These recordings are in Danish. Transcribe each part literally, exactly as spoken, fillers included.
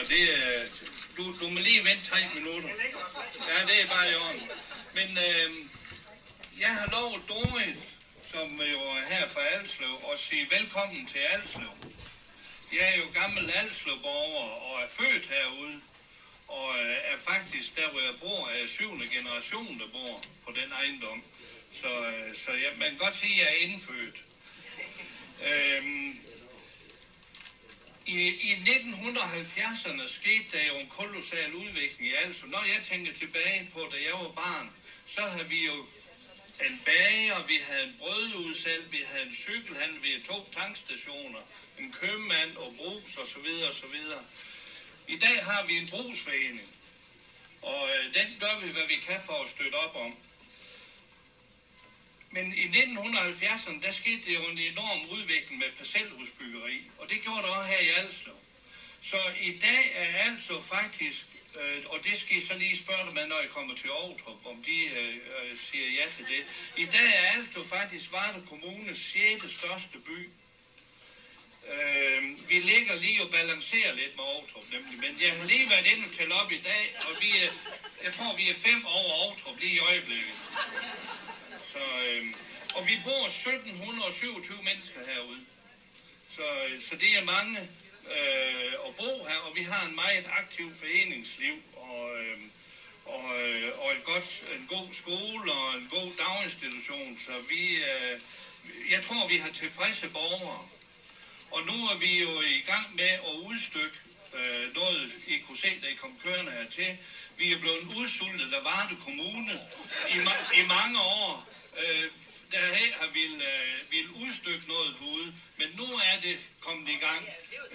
det er... Du, du må lige vente tre minutter. Ja, det er bare i orden. Men øh, jeg har lovet Doris, som jo er her fra Alslev, at sige velkommen til Alslev. Jeg er jo gammel Alslev-borger og er født herude. Og øh, er faktisk der, hvor jeg bor, er syvende generation, der bor på den ejendom. Så, øh, så jeg, man kan godt sige, at jeg er indfødt. Øhm, I, i nitten halvfjerdserne skete der jo en kolossal udvikling i Alslev. Når jeg tænker tilbage på, da jeg var barn, så havde vi jo en bager, vi havde en brødudsalg, vi havde en cykelhandel, vi havde to tankstationer, en købmand og brugs osv. osv. I dag har vi en brugsforening, og øh, den gør vi, hvad vi kan for at støtte op om. Men i nitten halvfjerdserne, der skete det jo en enorm udvikling med parcelhusbyggeri, og det gjorde det også her i Alslev. Så i dag er Alslev faktisk, øh, og det skal I så lige spørge dem, når I kommer til Ovtrup, om de øh, øh, siger ja til det. I dag er Alslev faktisk Varde Kommunes sjette største by. Øh, vi ligger lige og balancerer lidt med Ovtrup nemlig, men jeg har lige været inde til op i dag, og vi er, jeg tror vi er fem over Ovtrup lige i øjeblikket. Så, øh, og vi bor sytten syvogtyve mennesker herude, så, så det er mange øh, at bo her, og vi har en meget aktiv foreningsliv, og, øh, og, øh, og et godt, en god skole og en god daginstitution, så vi, øh, jeg tror vi har tilfredse borgere. Og nu er vi jo i gang med at udstykke øh, noget, I kunne se, da I kom kørende hertil. Vi er blevet udsultet af Varde Kommune i, ma- i mange år. Øh, der har vi øh, vil udstykke noget herude, men nu er det kommet i gang.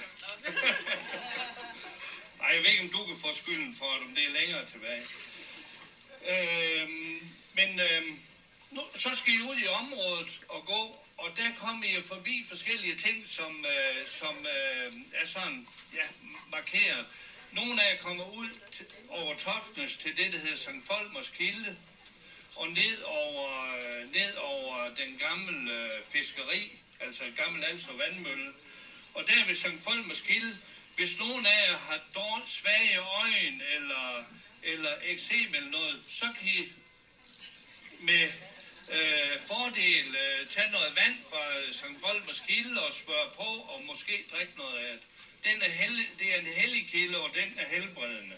Ej, jeg ved ikke, om du kan få skylden for det, om det er længere tilbage. Øh, men øh, nu, så skal I ud i området og gå. Og der kommer I forbi forskellige ting, som, øh, som øh, er sådan, ja, markeret. Nogle af jer kommer ud til, over Toftnes til det, der hedder Sankt Folmers Kilde, og ned over, øh, ned over den gamle øh, fiskeri, altså en gammel Alslev vandmølle. Og der ved Sankt Folmers Kilde, hvis nogen af jer har dårligt svage øjne, eller, eller eksem eller noget, så kan I med Øh, fordel øh, tage noget vand fra Sankt Folmers Kilde og spørge på, og måske drikke noget af det. Den er hel, det er en hellig kilde, og den er helbredende.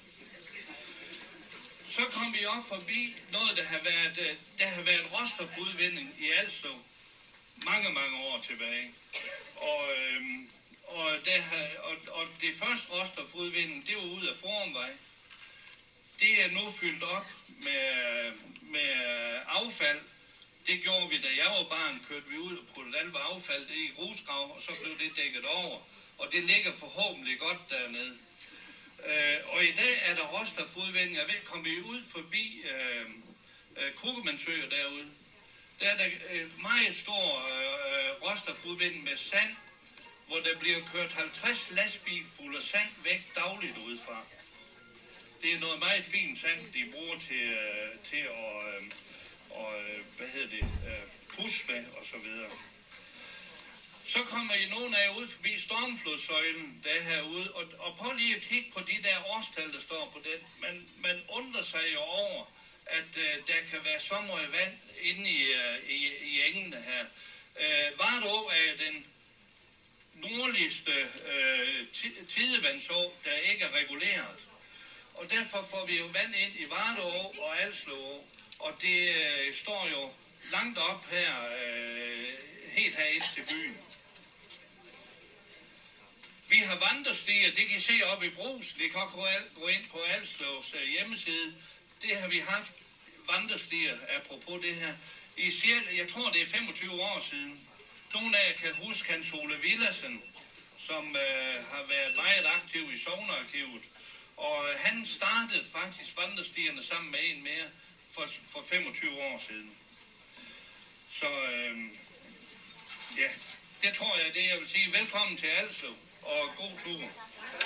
Så kom vi op forbi noget, der har været, der har været råstofudvinding i Alslev mange, mange år tilbage. Og, øh, og, der har, og, og det første råstofudvinding, det var ud af Forumvej. Det er nu fyldt op med, med affald. Det gjorde vi, da jeg var barn, kørte vi ud og puttede alt affald i grusgrav, og så blev det dækket over. Og det ligger forhåbentlig godt dernede. Øh, og i dag er der råstofudvinding. Jeg ved, kom vi ud forbi øh, øh, Kukkermandsøer derude. Der er der øh, meget stor øh, råstofudvinding med sand, hvor der bliver kørt halvtreds lastbil fuld af sand væk dagligt udefra. Det er noget meget fint sand, de bruger til, øh, til at... Øh, og hvad hedder det, pus med og så videre. Så kommer I nogle af jer ud forbi Stormflodsøjlen, der er herude, og, og prøv lige at kigge på de der årstal, der står på den. Man, man undrer sig jo over, at uh, der kan være så meget vand inde i, uh, i, i engene her. Uh, Vardå er den nordligste uh, tidevandså, der ikke er reguleret. Og derfor får vi jo vand ind i Vardå og Alslev. Og det øh, står jo langt op her, øh, helt herind til byen. Vi har vandrestier, det kan I se oppe i Brugs. Vi kan gå ind på Alslevs øh, hjemmeside. Det har vi haft vandrestier, apropos det her. I cirka, jeg tror det er femogtyve år siden. Nogle af jer kan huske Hans Ole Villadsen, som øh, har været meget aktiv i Sognearkivet. Og øh, han startede faktisk vandrestierne sammen med en mere. For, for femogtyve år siden. Så øh, ja, det tror jeg, det jeg vil sige. Velkommen til Alslev, og god tur.